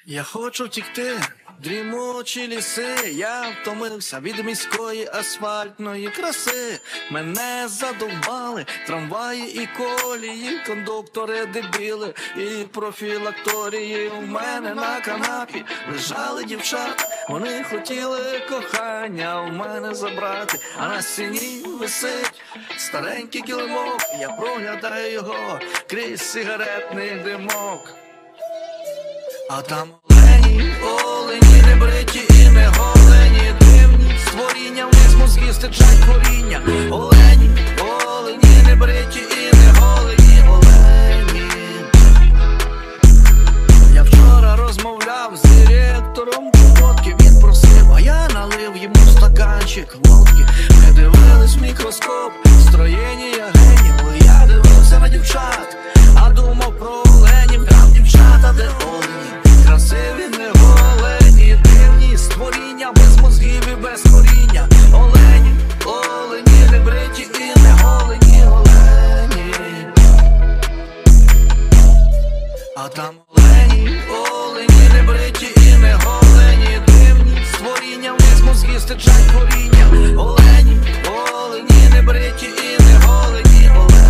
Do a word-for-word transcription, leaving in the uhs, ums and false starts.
Я хочу втікти, дрімучі ліси, я втомився від міської асфальтної краси. Мене задовбали трамваї і колії, кондуктори дебіли і профілакторії. У мене на канапі лежали дівчата, вони хотіли кохання у мене забрати. А на стіні висить старенький килимок, я проглядаю його крізь сигаретний димок. А там олені, олені, не бриті і не голені, дивні створіння, вниз мозги стичать коріння. Олені, олені, не бриті і не голені, олені. Я вчора розмовляв з директором водки, він просив, а я налив йому стаканчик водки. Ми дивились в мікроскоп, строєння генів. Я дивився на дівчат, а думав про оленів. Там дівчата, де олені, красиві, не голені, дивні створіння, без мозгів і без коріння. Олені, олені, не бриті і не голені, олені. А там олені, олені, не бриті і не голені, дивні створіння, вниз мозги стичать коріння. Олені, олені, не бриті і не голені, олені.